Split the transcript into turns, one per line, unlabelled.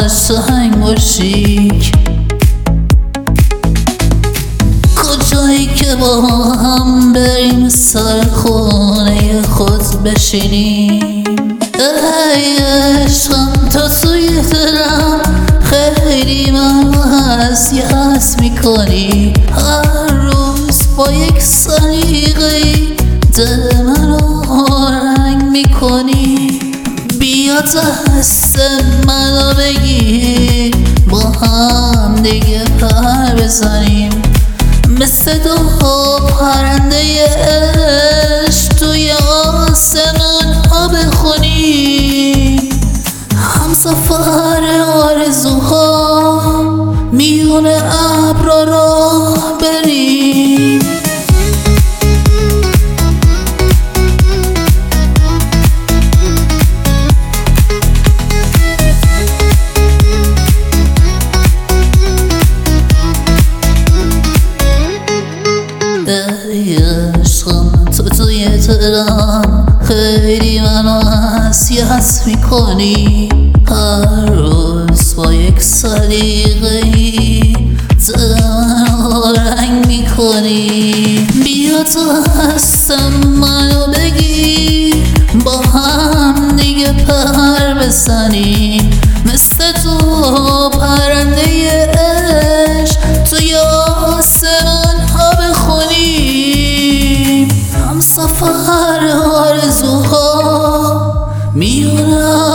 قشنگ باشی، کجایی که با هم بریم سر خونه خود بشینیم. ای عشقم تو توی دلم خیلی منو اذیت میکنی، هر روز با یک سلیقه‌ای دل منو رنگ میکنی. بیا دست منو بگیر با هم دیگه پر بزنیم، مثل دو پرنده عشق توی آسمون ها بخونیم. همسفر آرزوها میون ابرا راه بریم. ای عشقم تو توی دلم خیلی منو اذیت میکنی، هر روز با یک سلیقه‌ای دل منو رنگ میکنی. بیا دست منو بگیر با هم دیگه پر بزنیم، مثل تو پرنده عشق توی آسمون ها بخونیم. همسفر آرزوها میونم